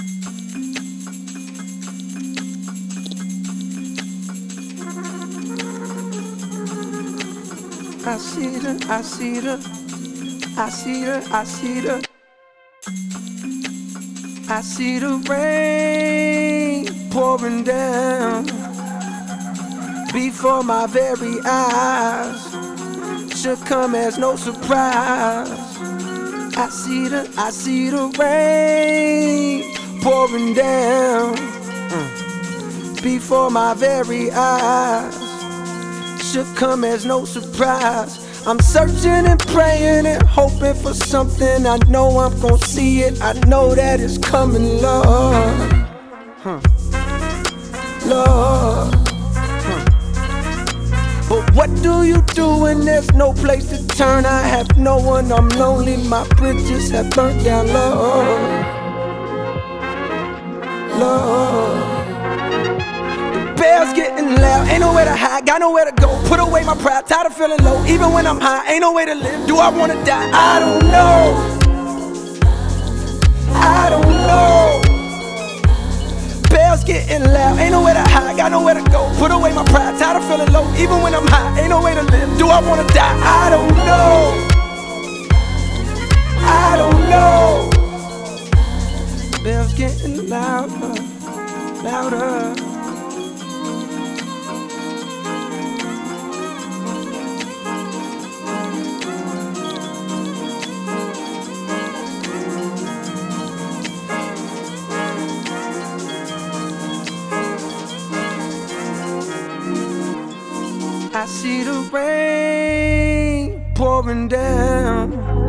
I see the, I see the, I see the, I see the, I see the rain pouring down before my very eyes. Should come as no surprise. I see the rain pouring down before my very eyes. Should come as no surprise. I'm searching and praying and hoping for something. I know I'm gon' see it. I know that it's coming, Lord. Lord. But what do you do when there's no place to turn? I have no one, I'm lonely. My bridges have burnt down, Lord. Lord. Bells getting loud, ain't nowhere to hide, got nowhere to go. Put away my pride, tired of feeling low. Even when I'm high, ain't no way to live. Do I wanna die? I don't know. I don't know. Bells getting loud, ain't nowhere to hide, got nowhere to go. Put away my pride, tired of feeling low. Even when I'm high, ain't no way to live. Do I wanna die? I don't know. I don't know. Bells getting louder, louder. I see the rain pouring down